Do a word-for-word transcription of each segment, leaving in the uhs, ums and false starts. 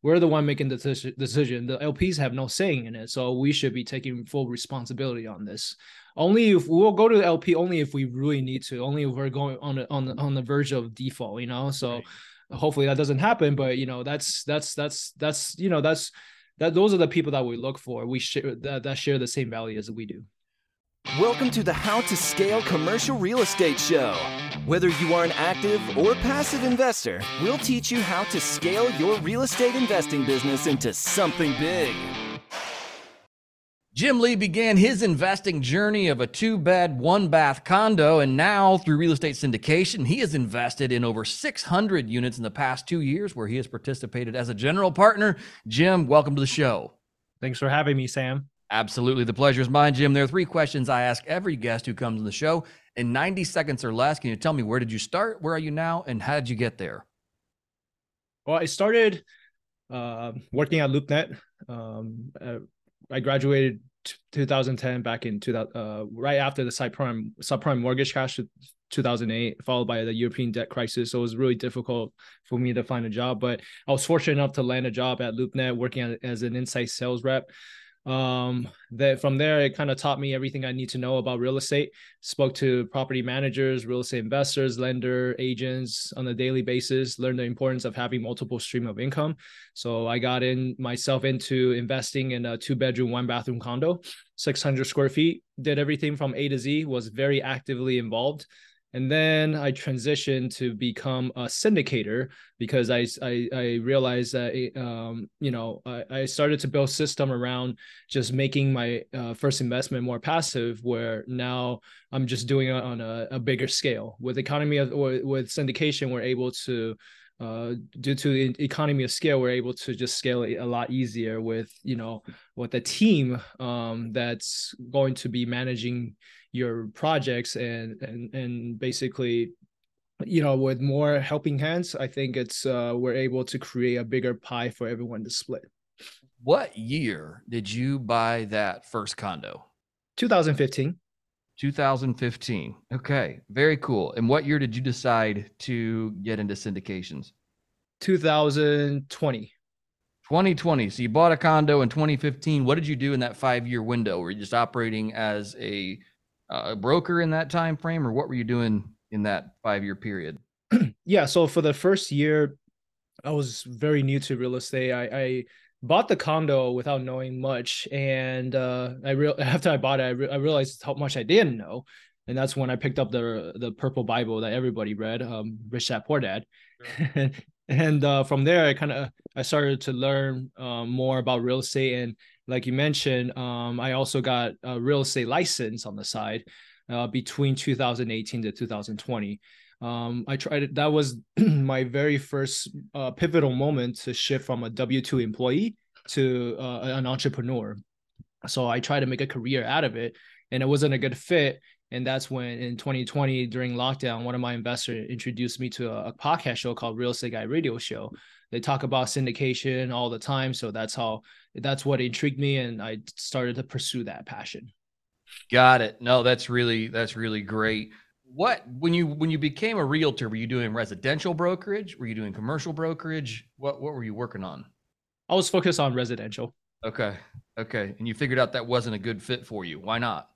we're the one making the decision. The L Ps have no saying in it. So we should be taking full responsibility on this. Only if we'll go to the L P only if we really need to, only if we're going on the, on the, on the verge of default, you know? So right. Hopefully that doesn't happen, but you know, that's, that's, that's, that's, you know, that's, that those are the people that we look for. We share that, that share the same values that we do. Welcome to the How to Scale Commercial Real Estate Show. Whether you are an active or passive investor, we'll teach you how to scale your real estate investing business into something big. Jim Lee began his investing journey of a two-bed, one-bath condo, and now through real estate syndication, he has invested in over six hundred units in the past two years where he has participated as a general partner. Jim, welcome to the show. Thanks for having me, Sam. Absolutely. The pleasure is mine, Jim. There are three questions I ask every guest who comes on the show. In ninety seconds or less, can you tell me, where did you start? Where are you now? And how did you get there? Well, I started uh, working at LoopNet. Um, uh, I graduated two thousand ten back in two thousand, uh, right after the subprime subprime mortgage crash two thousand eight, followed by the European debt crisis. So it was really difficult for me to find a job, but I was fortunate enough to land a job at LoopNet working as an inside sales rep. Um, that from there, it kind of taught me everything I need to know about real estate. Spoke to property managers, real estate investors, lender agents on a daily basis, learned the importance of having multiple stream of income. So I got in myself into investing in a two bedroom, one bathroom condo, six hundred square feet, did everything from A to Z, was very actively involved. And then I transitioned to become a syndicator because I I, I realized that, it, um, you know, I, I started to build system around just making my uh, first investment more passive, where now I'm just doing it on a, a bigger scale. With economy of, or with syndication, we're able to, uh, due to the economy of scale, we're able to just scale it a lot easier with, you know, with a team um, that's going to be managing your projects and and and basically, you know, with more helping hands, I think it's uh we're able to create a bigger pie for everyone to split. What year did you buy that first condo? two thousand fifteen. two thousand fifteen. Okay, very cool. And what year did you decide to get into syndications? two thousand twenty. twenty twenty. So you bought a condo in twenty fifteen. What did you do in that five-year window? Were you just operating as a a broker in that time frame, or what were you doing in that five-year period? Yeah, so for the first year, I was very new to real estate. I, I bought the condo without knowing much, and uh, I real after I bought it, I, re- I realized how much I didn't know, and that's when I picked up the the Purple Bible that everybody read, um, Rich Dad Poor Dad, sure. And uh, from there, I kind of I started to learn um, more about real estate. And like you mentioned, um, I also got a real estate license on the side uh, between two thousand eighteen to two thousand twenty. Um, I tried it. That was my very first uh, pivotal moment to shift from a W two employee to uh, an entrepreneur. So I tried to make a career out of it, and it wasn't a good fit. And that's when in twenty twenty, during lockdown, one of my investors introduced me to a, a podcast show called Real Estate Guy Radio Show. They talk about syndication all the time. So that's how, that's what intrigued me. And I started to pursue that passion. Got it. No, that's really, that's really great. What, when you, when you became a realtor, were you doing residential brokerage? Were you doing commercial brokerage? What, what were you working on? I was focused on residential. Okay. Okay. And you figured out that wasn't a good fit for you. Why not?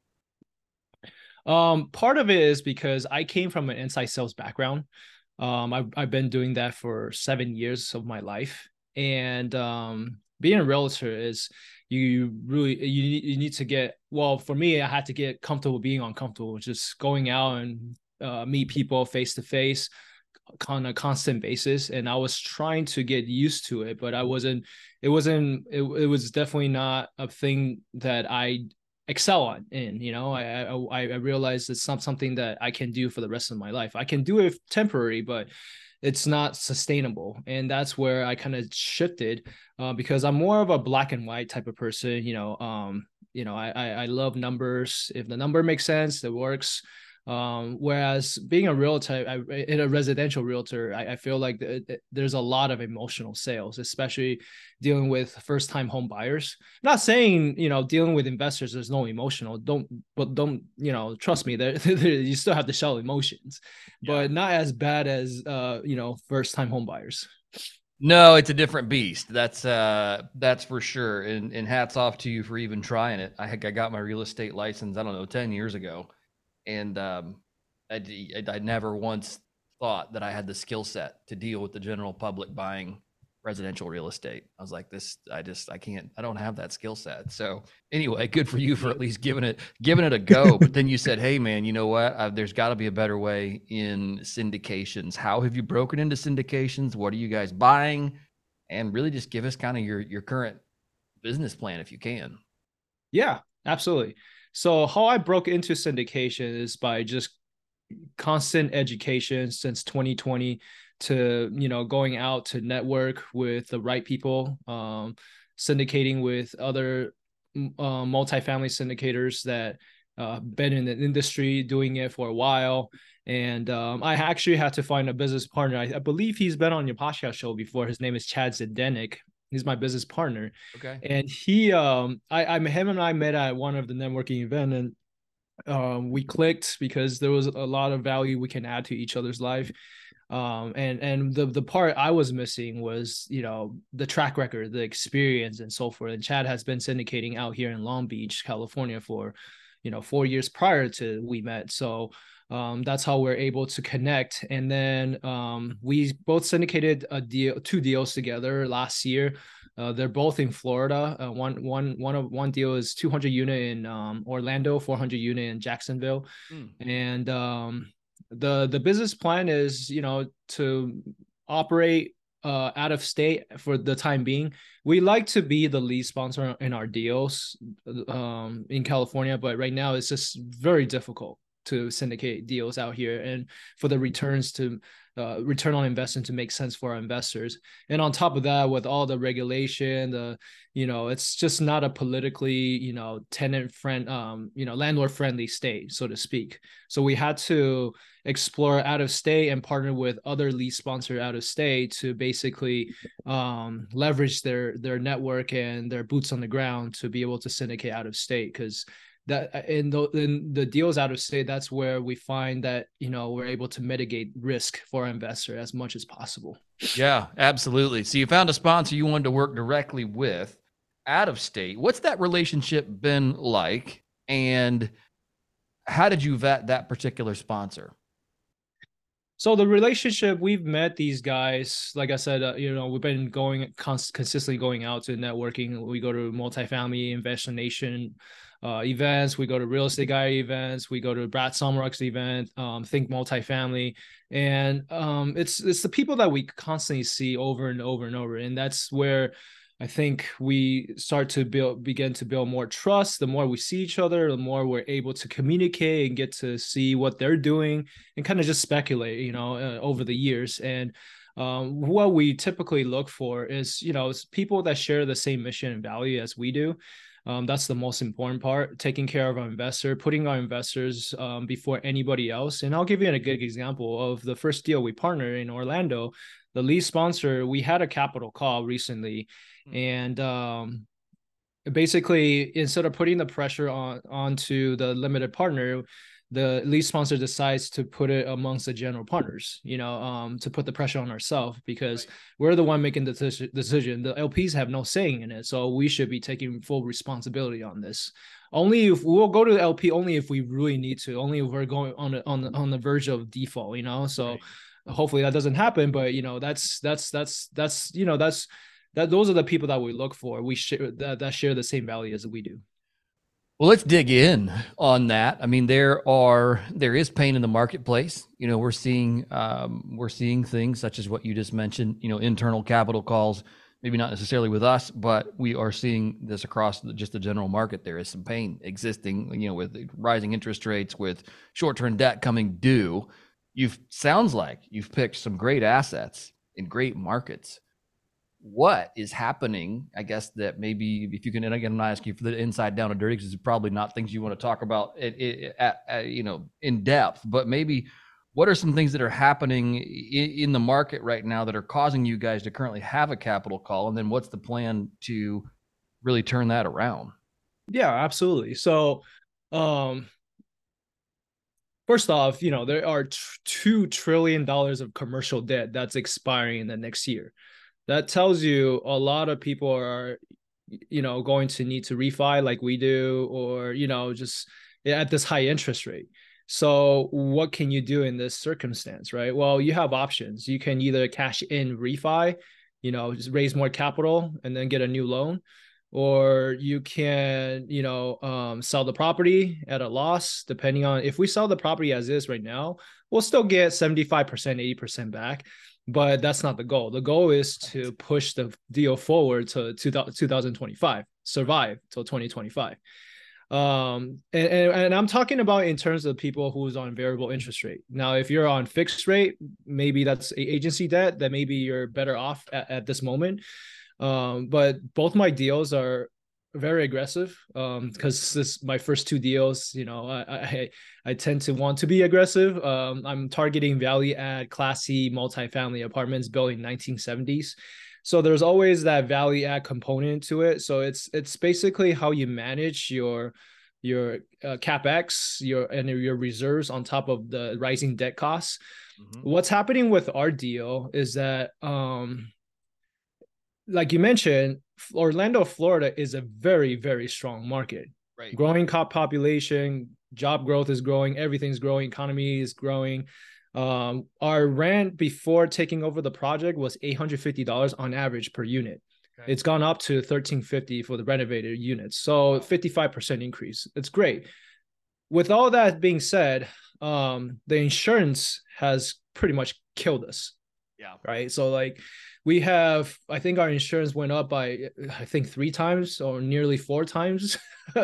Um, part of it is because I came from an inside sales background. Um, I've, I've been doing that for seven years of my life. And um, being a realtor is you really, you, you need to get, well, for me, I had to get comfortable being uncomfortable, just going out and uh, meet people face to face on a constant basis. And I was trying to get used to it, but I wasn't, it wasn't, it, it was definitely not a thing that I excel on in, you know, I, I, I realized it's not something that I can do for the rest of my life. I can do it temporary, but it's not sustainable. And that's where I kind of shifted uh, because I'm more of a black and white type of person. You know, um, you know, I, I, I love numbers. If the number makes sense, it works. Um, whereas being a realtor, I, in a residential realtor, I, I feel like the, there's a lot of emotional sales, especially dealing with first-time home buyers. Not saying, you know, dealing with investors, there's no emotional. Don't, but don't, you know, trust me, there you still have to sell emotions, yeah. But not as bad as, uh, you know, first-time home buyers. No, it's a different beast. That's uh, that's for sure. And, and hats off to you for even trying it. I I got my real estate license, I don't know, ten years ago. And um, I, I, I never once thought that I had the skill set to deal with the general public buying residential real estate. I was like, this, I just, I can't, I don't have that skill set. So anyway, good for you for at least giving it, giving it a go. But then you said, hey man, you know what? Uh, there's got to be a better way in syndications. How have you broken into syndications? What are you guys buying? And really just give us kind of your, your current business plan if you can. Yeah, absolutely. So how I broke into syndication is by just constant education since twenty twenty, to, you know, going out to network with the right people, um, syndicating with other uh, multifamily syndicators that uh, been in the industry doing it for a while. And um, I actually had to find a business partner. I, I believe he's been on your podcast show before. His name is Chad Zdenek. He's my business partner. Okay. And he, um, I, I, him and I met at one of the networking event, and um, we clicked because there was a lot of value we can add to each other's life. Um, and, and the, the part I was missing was, you know, the track record, the experience and so forth. And Chad has been syndicating out here in Long Beach, California for, you know, four years prior to we met. So um, that's how we're able to connect. And then um, we both syndicated a deal, two deals together last year. Uh, they're both in Florida. Uh, one, one, one of one deal is two hundred unit in um, Orlando, four hundred unit in Jacksonville. Mm. And um, the, the business plan is, you know, to operate uh, out of state for the time being. We like to be the lead sponsor in our deals um, in California, but right now it's just very difficult to syndicate deals out here, and for the returns to uh, return on investment to make sense for our investors. And on top of that, with all the regulation, the, you know, it's just not a politically, you know, tenant friend, um, you know, landlord friendly state, so to speak. So we had to explore out of state and partner with other lead sponsor out of state to basically um, leverage their, their network and their boots on the ground to be able to syndicate out of state. Because that in the, in the deals out of state, that's where we find that, you know, we're able to mitigate risk for our investor as much as possible. Yeah, absolutely. So you found a sponsor you wanted to work directly with out of state. What's that relationship been like? And how did you vet that particular sponsor? So the relationship, we've met these guys, like I said, uh, you know, we've been going cons- consistently going out to networking. We go to multifamily Investor Nation uh, events. We go to Real Estate Guy events. We go to Brad Summeruk's event, um, Think Multifamily. And um, it's, it's the people that we constantly see over and over and over. And that's where I think we start to build, begin to build more trust. The more we see each other, the more we're able to communicate and get to see what they're doing and kind of just speculate, you know, uh, over the years. And um, what we typically look for is, you know, people that share the same mission and value as we do. Um, that's the most important part, taking care of our investor, putting our investors um, before anybody else. And I'll give you a good example of the first deal we partnered in Orlando. The lead sponsor, we had a capital call recently. And um, basically, instead of putting the pressure on onto the limited partner, the lead sponsor decides to put it amongst the general partners, you know, um, to put the pressure on ourselves, because right. we're the one making the decision. The L Ps have no saying in it. So we should be taking full responsibility on this. Only if we'll go to the L P, only if we really need to, only if we're going on, a, on, the, on the verge of default, you know, so right. hopefully that doesn't happen. But, you know, that's, that's, that's, that's, you know, that's, that those are the people that we look for. We share that, that share the same value as we do. Well, let's dig in on that. I mean, there are there is pain in the marketplace. You know, we're seeing um, we're seeing things such as what you just mentioned. You know, internal capital calls. Maybe not necessarily with us, but we are seeing this across the, just the general market. There is some pain existing. You know, with rising interest rates, with short-term debt coming due. You've sounds like you've picked some great assets in great markets. What is happening? I guess that maybe if you can, and again, I'm not asking you for the inside down and dirty, because it's probably not things you want to talk about it, it, at, at, you know, in depth, but maybe what are some things that are happening in, in the market right now that are causing you guys to currently have a capital call? And then what's the plan to really turn that around? Yeah, absolutely. So, um, first off, you know, there are t- two trillion dollars of commercial debt that's expiring in the next year. that tells you a lot of people are, you know, going to need to refi like we do, or, you know, just at this high interest rate. So what can you do in this circumstance, right? Well, you have options. You can either cash in refi, you know, just raise more capital and then get a new loan, or you can, you know, um, sell the property at a loss. Depending on, if we sell the property as is right now, we'll still get seventy-five percent, eighty percent back. But that's not the goal. The goal is to push the deal forward to two thousand twenty-five, survive till twenty twenty-five. Um, and, and, and I'm talking about in terms of people who's on variable interest rate. Now, if you're on fixed rate, maybe that's agency debt, that maybe you're better off at, at this moment. Um, but both my deals are very aggressive, um, because this my first two deals, you know, I, I I tend to want to be aggressive. Um, I'm targeting value add, classy multifamily apartments built in nineteen seventies. So there's always that value add component to it. So it's it's basically how you manage your your uh, capex, your and your reserves on top of the rising debt costs. Mm-hmm. What's happening with our deal is that, um, like you mentioned, Orlando, Florida is a very, very strong market. Right. Growing cop population, job growth is growing, everything's growing, economy is growing. Um, our rent before taking over the project was eight hundred fifty dollars on average per unit. Okay. It's gone up to thirteen fifty for the renovated units. So fifty-five percent increase. It's great. With all that being said, um, the insurance has pretty much killed us. Yeah. Right. So like, we have, I think our insurance went up by, I think three times or nearly four times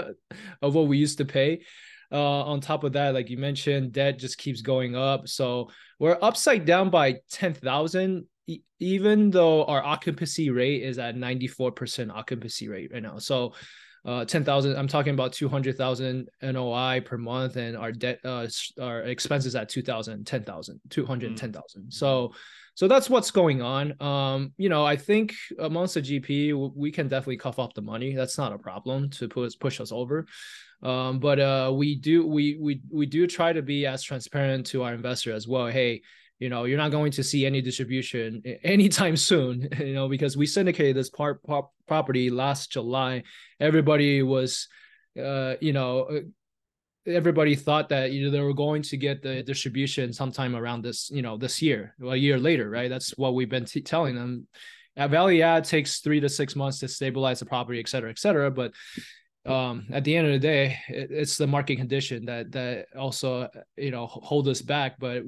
of what we used to pay. Uh, on top of that, like you mentioned, debt just keeps going up. So we're upside down by ten thousand, e- even though our occupancy rate is at ninety-four percent occupancy rate right now. So uh, ten thousand, I'm talking about two hundred thousand N O I per month, and our debt, uh, our expenses at two thousand, ten thousand, two hundred ten thousand. Mm-hmm. So So that's what's going on. Um, you know, I think amongst the G P, we can definitely cough up the money. That's not a problem to push push us over. Um, but uh, we do we we we do try to be as transparent to our investor as well. Hey, you know, you're not going to see any distribution anytime soon. You know, because we syndicated this part, part property last July. Everybody was, uh, you know. Everybody thought that, you know, they were going to get the distribution sometime around this, you know, this year, a year later, right? That's what we've been t- telling them. At value add takes three to six months to stabilize the property, et cetera, et cetera. But um, at the end of the day, it, it's the market condition that that also, you know, hold us back. But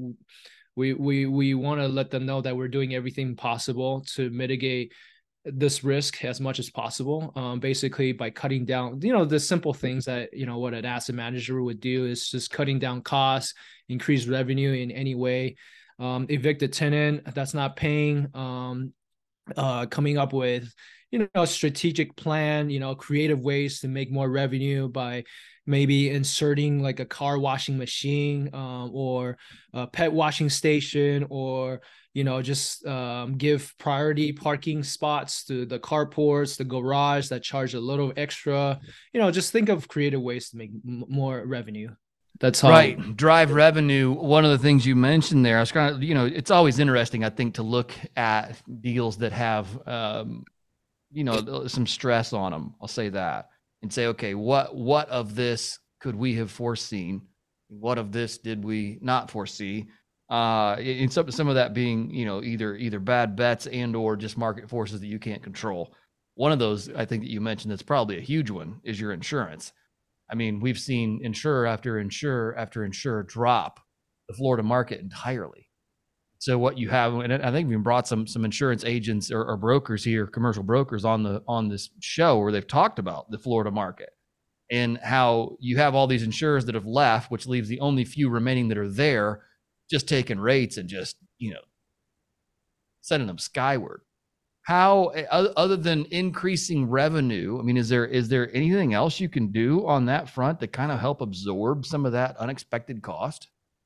we we we want to let them know that we're doing everything possible to mitigate this risk as much as possible, um, basically by cutting down, you know, the simple things that, you know, what an asset manager would do is just cutting down costs, increase revenue in any way, um, evict a tenant that's not paying, um, uh, coming up with, you know, a strategic plan, you know, creative ways to make more revenue by maybe inserting like a car washing machine, um, or a pet washing station, or, you know, just um, give priority parking spots to the carports, the garage that charge a little extra. You know, just think of creative ways to make m- more revenue. That's how. Right. Drive revenue. One of the things you mentioned there, I was kind of, you know, it's always interesting, I think, to look at deals that have, um, you know, some stress on them. I'll say that, and say, okay, what, what of this could we have foreseen? What of this did we not foresee? Uh, and some, some of that being, you know, either, either bad bets and, or just market forces that you can't control. One of those, I think that you mentioned, that's probably a huge one, is your insurance. I mean, we've seen insurer after insurer after insurer drop the Florida market entirely. So what you have, and I think we brought some, some insurance agents or, or brokers here, commercial brokers on the, on this show where they've talked about the Florida market and how you have all these insurers that have left, which leaves the only few remaining that are there, just taking rates and just, you know, sending them skyward. How, other than increasing revenue, I mean, is there, is there anything else you can do on that front to kind of help absorb some of that unexpected cost?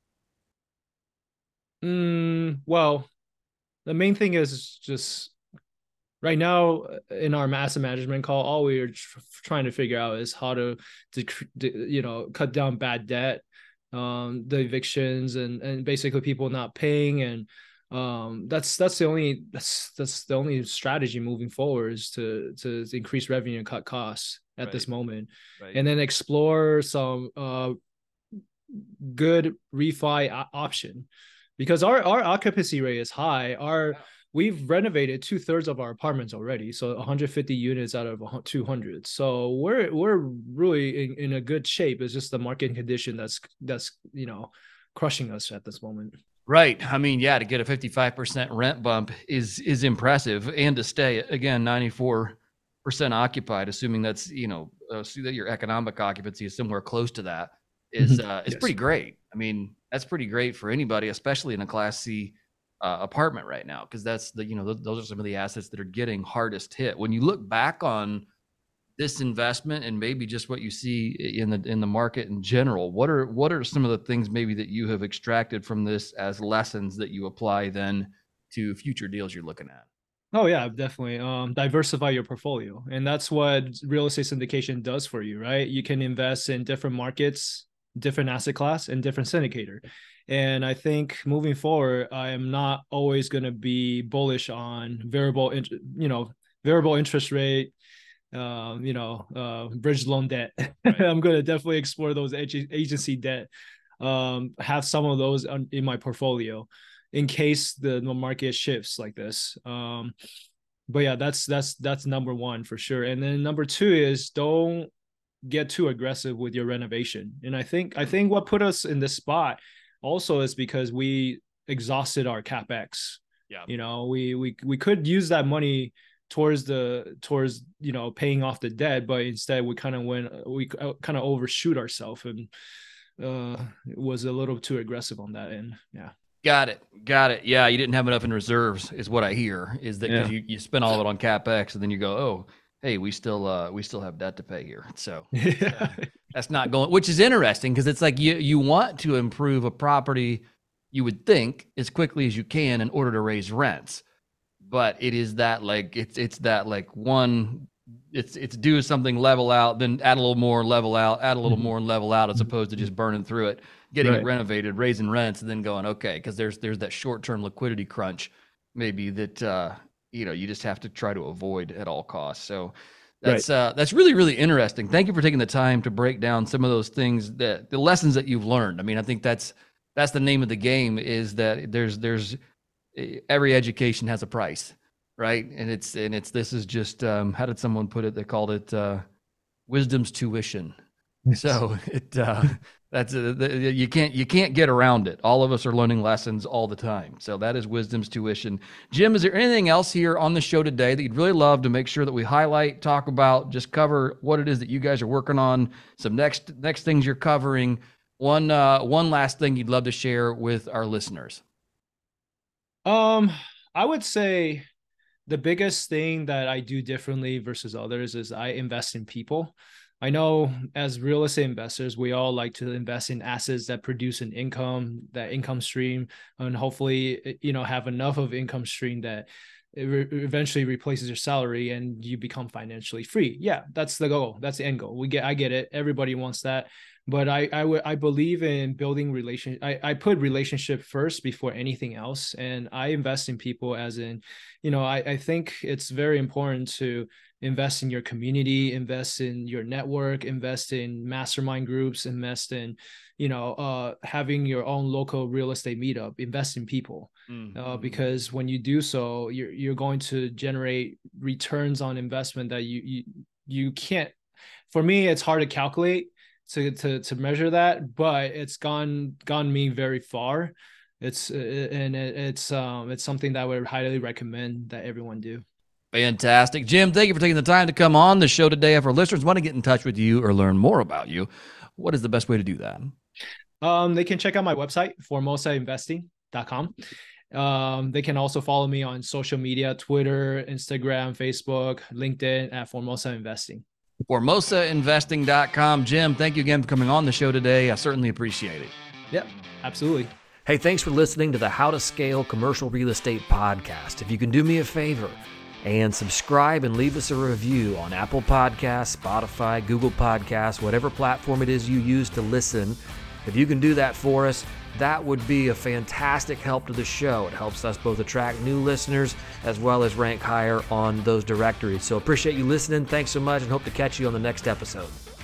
Mm, well, the main thing is just right now in our asset management call, all we are tr- trying to figure out is how to, to, to, you know, cut down bad debt, um, the evictions, and, and basically people not paying, and um, that's that's the only that's that's the only strategy moving forward is to to increase revenue and cut costs at right. this moment, right. and then explore some uh, good refi option, because our our occupancy rate is high. Our yeah. We've renovated two thirds of our apartments already, so one hundred fifty units out of two hundred. So we're we're really in, in a good shape. It's just the market condition that's that's you know crushing us at this moment. Right. I mean, yeah, to get a fifty-five percent rent bump is is impressive, and to stay again ninety-four percent occupied, assuming that's you know uh, see that your economic occupancy is somewhere close to that, is uh, is yes. pretty great. I mean, that's pretty great for anybody, especially in a Class C uh, apartment right now, because that's the you know th- those are some of the assets that are getting hardest hit. When you look back on this investment and maybe just what you see in the in the market in general, what are what are some of the things maybe that you have extracted from this as lessons that you apply then to future deals you're looking at? Oh yeah, definitely. Um, diversify your portfolio, and that's what real estate syndication does for you, right? You can invest in different markets, different asset class, and different syndicator. And I think moving forward, I am not always going to be bullish on variable, you know, variable interest rate. Uh, you know, uh, bridge loan debt. Right. I'm going to definitely explore those ag- agency debt. Um, have some of those on, in my portfolio in case the, the market shifts like this. Um, but yeah, that's that's that's number one for sure. And then number two is don't get too aggressive with your renovation. And I think I think what put us in this spot also is because we exhausted our CapEx. Yeah, you know, we we we could use that money towards the towards you know paying off the debt, but instead we kind of went we kind of overshoot ourselves, and uh it was a little too aggressive on that end. Yeah, got it got it yeah, you didn't have enough in reserves is what I hear, is that because yeah. you, you spend all of it on CapEx and then you go, oh hey, we still uh we still have debt to pay here, so yeah. uh, that's not going, which is interesting because it's like you you want to improve a property, you would think, as quickly as you can in order to raise rents. But it is that like it's it's that like one it's it's do something, level out, then add a little more, level out, add a little more and level out, as opposed to just burning through it, getting right. it renovated, raising rents, and then going okay, because there's there's that short term liquidity crunch maybe that uh, you know you just have to try to avoid at all costs. So that's right. uh, that's really really interesting. Thank you for taking the time to break down some of those things, that the lessons that you've learned. I mean, I think that's that's the name of the game, is that there's there's every education has a price, right? And it's, and it's, this is just, um, how did someone put it? They called it, uh, wisdom's tuition. So it, uh, that's, a, the, you can't, you can't get around it. All of us are learning lessons all the time. So that is wisdom's tuition. Jim, is there anything else here on the show today that you'd really love to make sure that we highlight, talk about, just cover what it is that you guys are working on, some next, next things you're covering? One, uh, one last thing you'd love to share with our listeners. Um, I would say the biggest thing that I do differently versus others is I invest in people. I know as real estate investors, we all like to invest in assets that produce an income, that income stream, and hopefully, you know, have enough of income stream that it re- eventually replaces your salary and you become financially free. Yeah, that's the goal. That's the end goal. We get, I get it. Everybody wants that. But I I, w- I believe in building relation. I, I put relationship first before anything else. And I invest in people as in, you know, I, I think it's very important to invest in your community, invest in your network, invest in mastermind groups, invest in, you know, uh, having your own local real estate meetup, invest in people. Mm-hmm. Uh, because when you do so, you're, you're going to generate returns on investment that you, you, you can't, for me, it's hard to calculate. To, to to measure that, but it's gone gone me very far. It's uh, and it, it's um it's something that I would highly recommend that everyone do. Fantastic, Jim. Thank you for taking the time to come on the show today. If our listeners want to get in touch with you or learn more about you, what is the best way to do that? Um, they can check out my website, formosa investing dot com. Um, they can also follow me on social media: Twitter, Instagram, Facebook, LinkedIn at Formosa Investing. formosa investing dot com. Jim, thank you again for coming on the show today. I certainly appreciate it. Yep, absolutely. Hey, thanks for listening to the How to Scale Commercial Real Estate podcast. If you can do me a favor and subscribe and leave us a review on Apple Podcasts, Spotify, Google Podcasts, whatever platform it is you use to listen, if you can do that for us, that would be a fantastic help to the show. It helps us both attract new listeners as well as rank higher on those directories. So appreciate you listening. Thanks so much, and hope to catch you on the next episode.